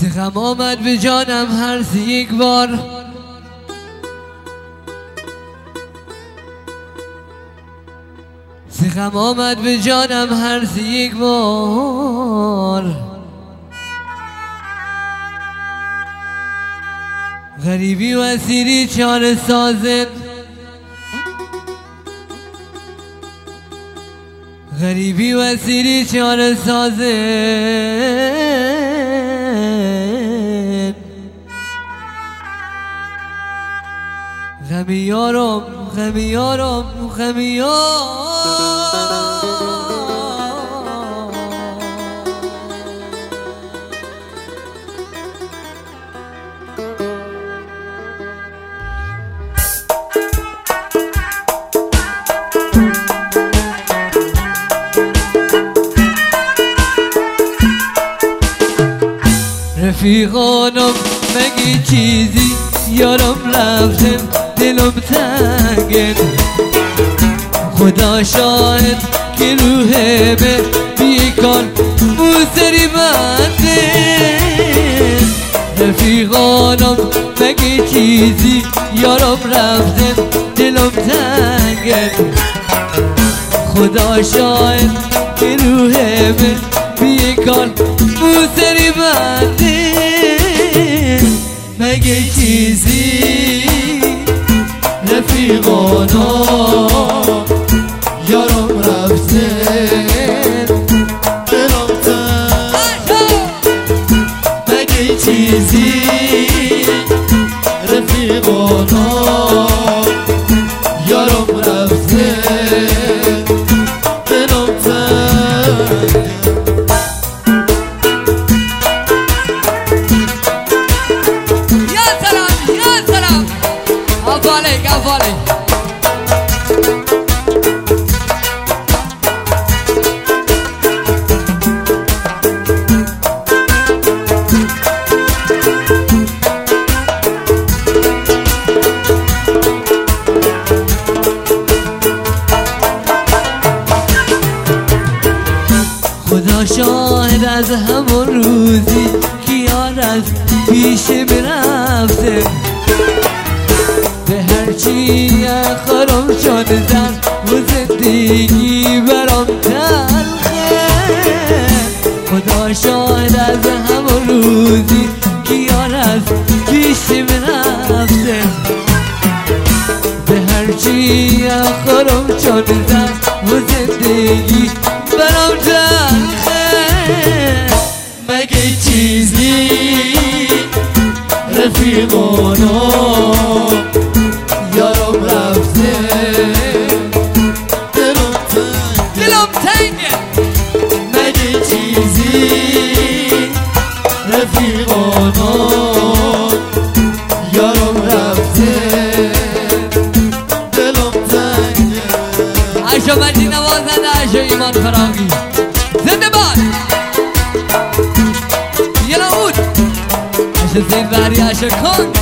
غم آمد به جانم هر یک بار، غم آمد به جانم هر یک بار. غریبی و اسیری چاره سازم، غریبی و اسیری چاره سازم. غمی یارم غمی یارم غمی یارم. رفیقانم مگی چیزی یارم رفتم دلم تنگه. خدا شاهد که روحمه بیکار موسری بنده. رفیقانم مگی چیزی یارم رفتم دلم تنگه. خدا شاهد که روحمه بیکار موسری بنده. مگه چیزی رفیقانا یارم رفته دلم تنگ. مگه چیزی رفیقانا یارم رفته دلم تنگ. خدا شاهد از همون روزی که یار از پیش برفته. به هرچی اخرم شد زن و زندگی برام تلخه. خدا شاهد از همون روزی که یار از پیش برفته. به هرچی اخرم شد زن و زندگی برام تلخه. مگه چیزی رفیقانا یارم رفته دلم تنگه. مگه چیزی رفیقانا یارم رفته دلم تنگه. عشا مجی نوازنده عشا ایمان فراغی زنده باد. یلا اود عشا زید بری عشا کنگ.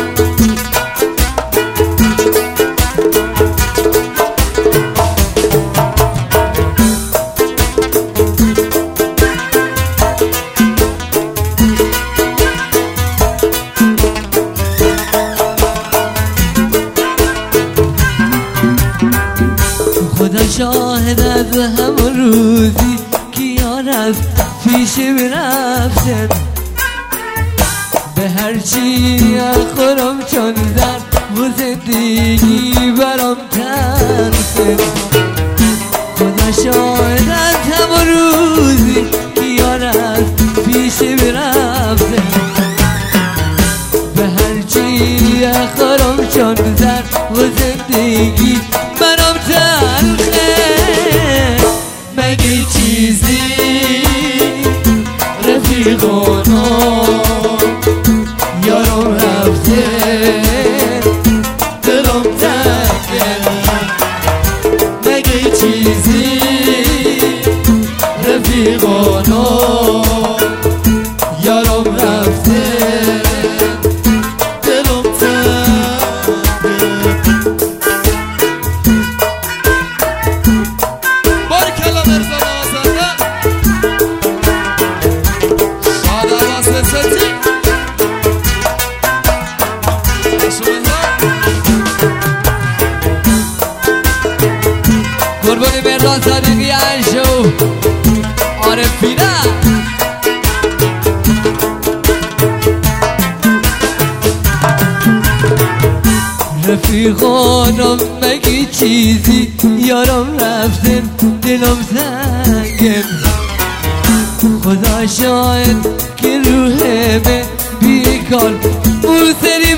خدا شاهد از همون روزی که یار از پیش برفتن. به هرچی اخرم چون زن و زندگی برام تلخه. خدا شاهد از همون روزی که یار از پیش برفتن. به هرچی اخرم چون زن و زندگی برام تلخه. مگه چیزی رفیقانا یارم رفته دلم تنگه. مگه چیزی رفیقانا یارم رفته دلم تنگه. مرزا نازنده شاد مردان صادقی عشو عارفینه رفیقانم مگی چیزی یارم رفتن دلم سنگن خدا شاید که روحه بیکار موسری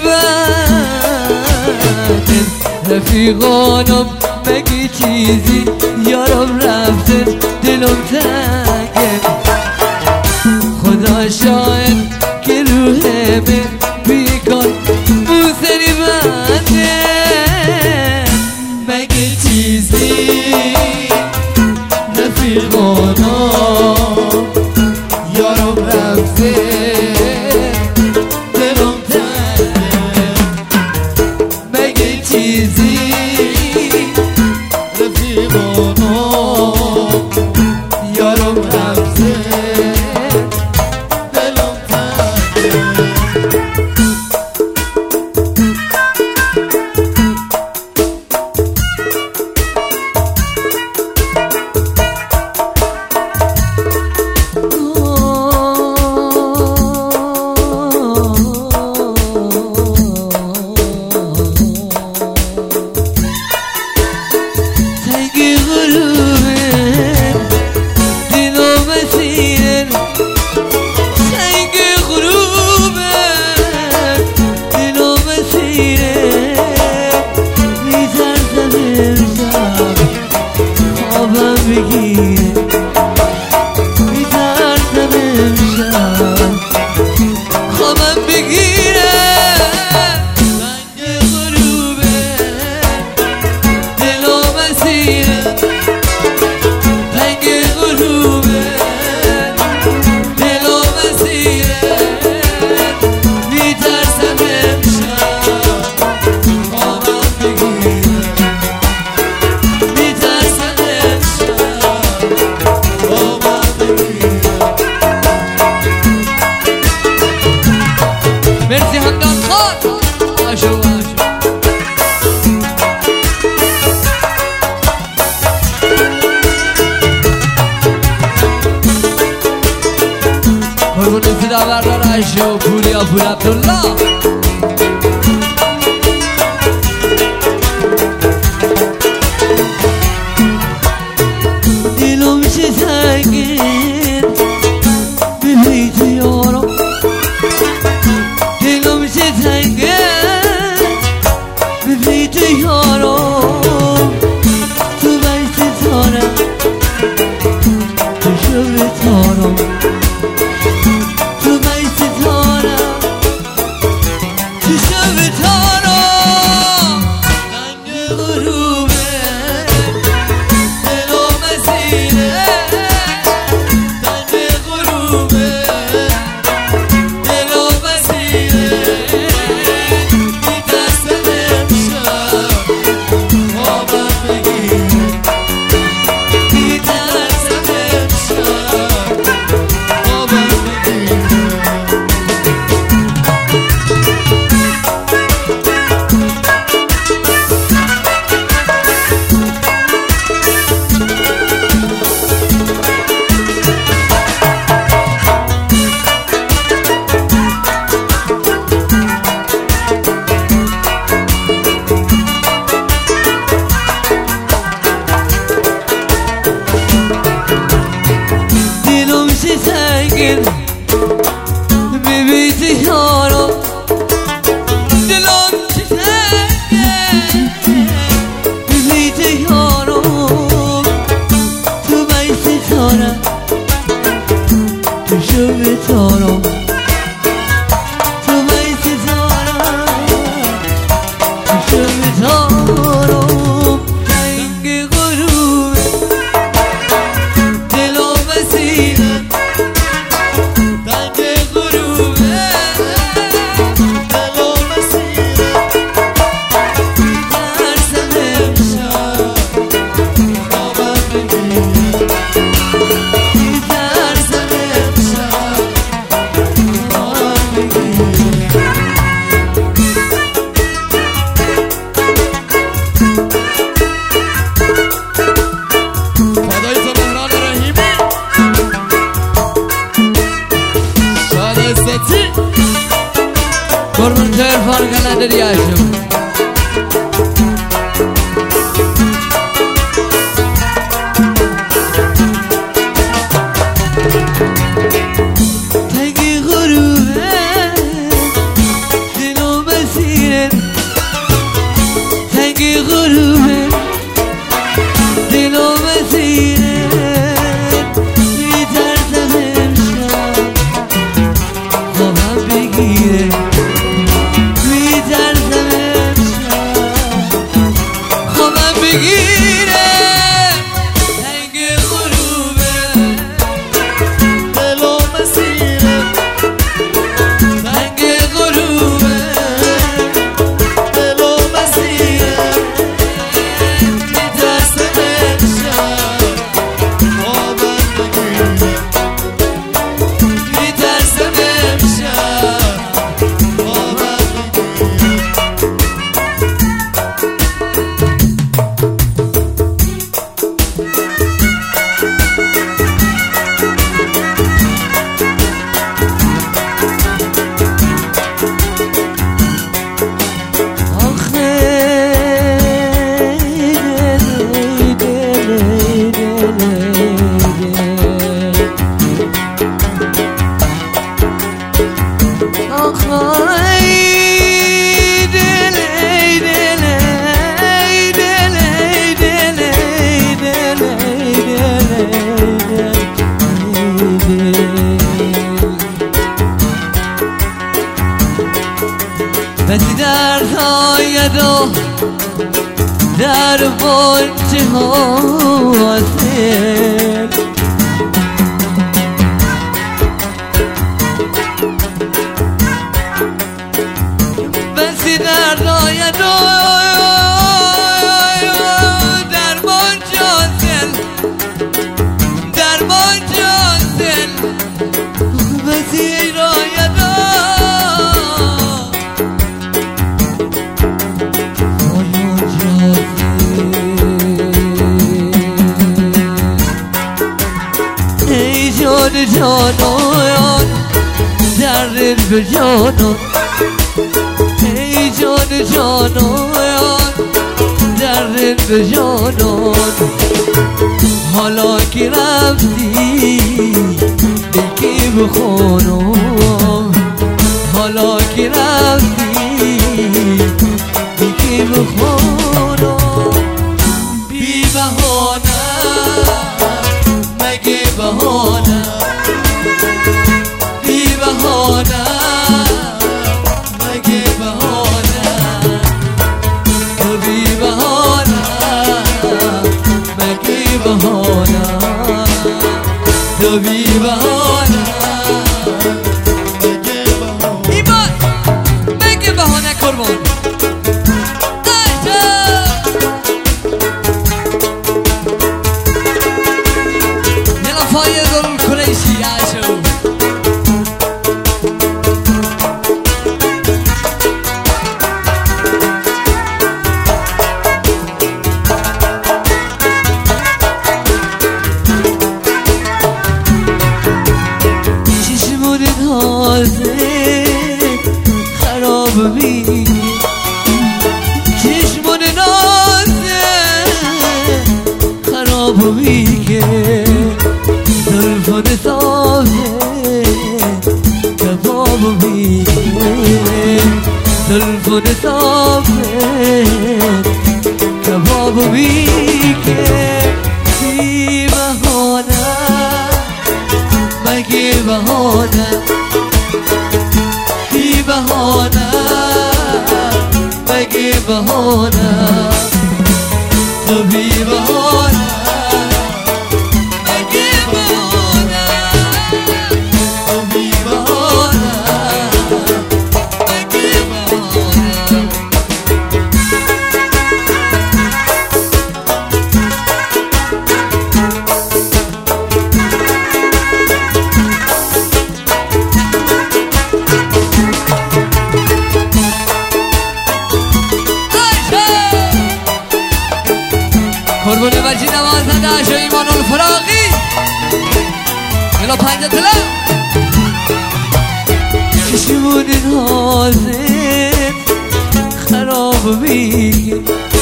بندن رفیقانم مگی چیزی یارم رفتن دلم سنگن خدا شاید که روحه بیکار موسری بندن مگه چیزی رفیقانم یارم رفته دلم تنگه مگه چیزی رفیقانم یارم رفته دلم تنگه مرسی همدان خان آشو قربون صدا بردار آشو پوریا پور عبدالله دلم چه سنگین به بیت یارم دلم چه سنگین به بیت یارم تو بیت تارم تو شبر تارم تو بیت تارم تو شبر تارم رنگ غروبه دلم اسیره رنگ غروبه دلم اسیره میترسم امشب خوابم بگیره میترسم امشب خوابم بگیره دلم چه سنگین به بیت یارم دلم چه سنگین به بیت یارم تو بیت تارم تو شب تارم تو بیت تارم تو شب تارم رنگ غروبه دلم اسیره بگیره رنگ غروبه دل و مسیره رنگ غروبه دل و مسیره میترسم امشب خوابم بگیره میترسم امشب خوابم بگیره بسی دردهای دو در بانچه حاصل بسی دردهای دو در بانچه حاصل در بانچه حاصل بسی رای دو ای جان جانان در به جانان ای جان جانان در به جانان حالا که رفتی دلکی بخونم حالا که رفتی دلکی بخونم بی بهانه مگه بهانه بی بهانه مگه بهانه تو بی بهانه مگه بهانه تو بی بهانه ایمان مگه بهانه قربان خراب میگه چشمون نازه خراب میگه زلفون صافه کباب میگه زلفون صافه کباب میگه بی بهانه مگه بهانه بی بهانه مگه بهانه تو بی بهانه مگه بهانه تو بی بهانه مگه بهانه قربون بچی نوازنده اشو ایمان الفراقی یلا پنج طلا چشمون نازت خراب میگه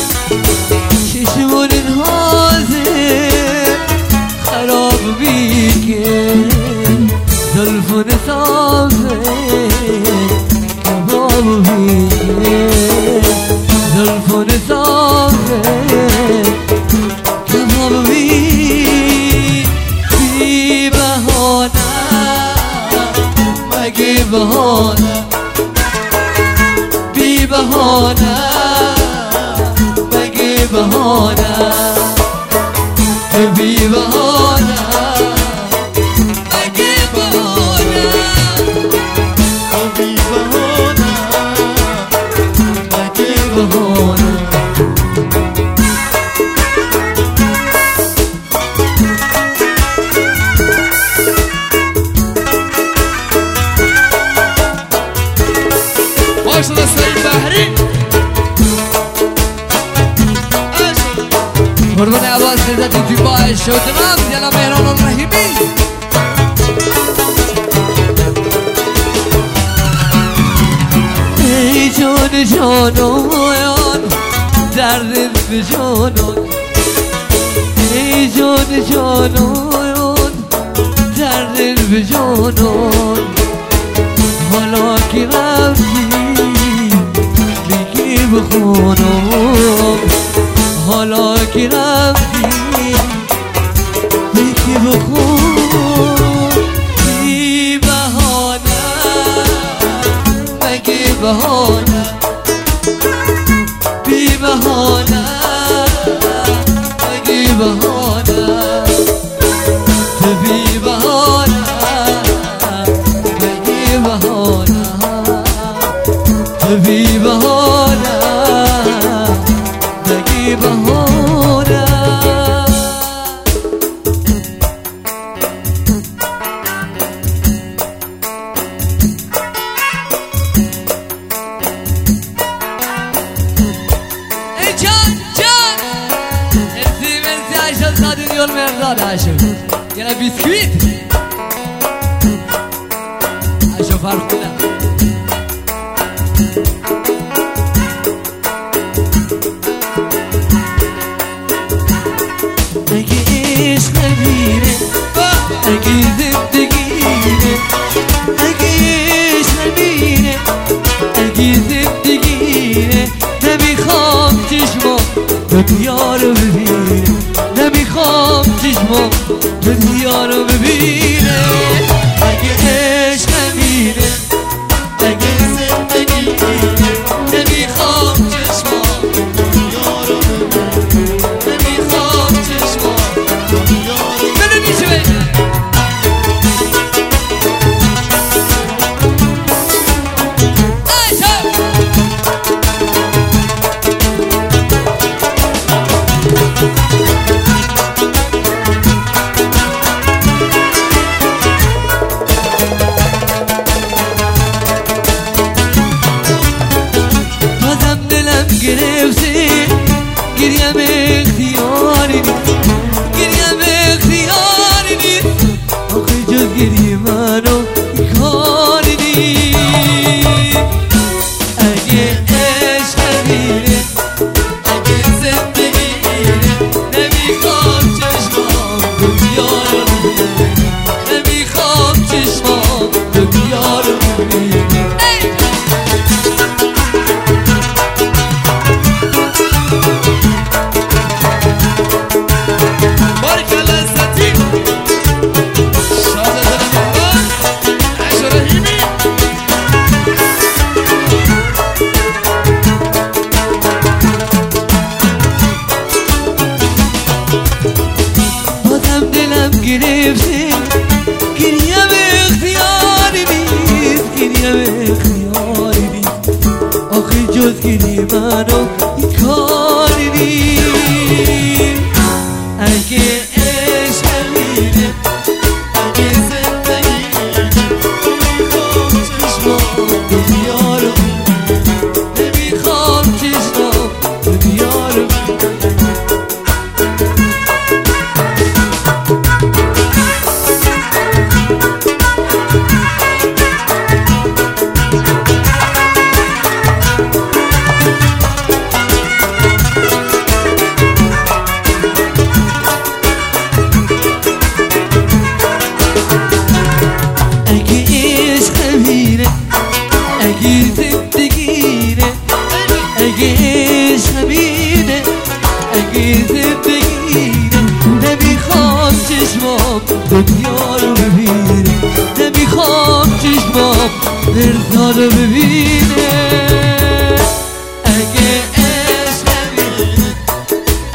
چشمون نازت خراب میگه زلفون صافه کباب میگه زلفون صافه بی بهانه مگه بهانه بی بهانه مگه بهانه بهانه بی بهانه مگه بهانه بی بهانه مگه بهانه باشد سعید بحری قربان عباس لذتی توی باعث شدنم دیلا مهران الرحیمی ای جان جانان دردت به جانان ای جان جانان دردت به جانان حالا که رفتی بگی بخونم حالا که رفتی بگی بخونم بی بهانه مگه بهانه بی بهانه مگه بهانه بی بهانه مگه بهانه بی بهانه مگه بهانه ای جان جان مرسی عایشه سادین یول مرداد عایشه یه بیسکویت عایشه فرخونه اگه عشق نمیره اگه زندگیره اگه عشق نمیره اگه زندگیره نمیخوام چشمام دنیا رو ببینه نمیخوام چشمام دنیا رو ببینه اگه عشق نمیره اگه زندگیره نمیخوام چشمام دنیا رو ببینه نمیخوام چشمام دنیا رو بده میشه بگه بازم دلم گرفته گریم اختیاری نیست گریم اختیاری نیست آخه جز گریه منو کاری نیست اگه عشق میره اگه زندگی میره نمیخوام چشمام دنیا رو ببینه نمیخوام چشمام دنیا رو ببینه بارک الله عزتی شاد دلم عایشه رحیمی بازم دلم گرفته گریم اختیاری نیست گریم اختیاری نیست آخه جز گریه منو کاری نیست اگه عشق میره اگه زندگی نمیخوام چشمام دنیا رو نمیخوام چشمام دنیا رو اگه زندگیره اگه عشق میره اگه زندگیره نمیخوام چشمام دنیا رو ببینه نمیخوام چشمام مرزا رو ببینه اگه عشق میره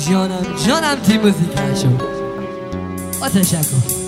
جانم تی موزیکشو. تشکر.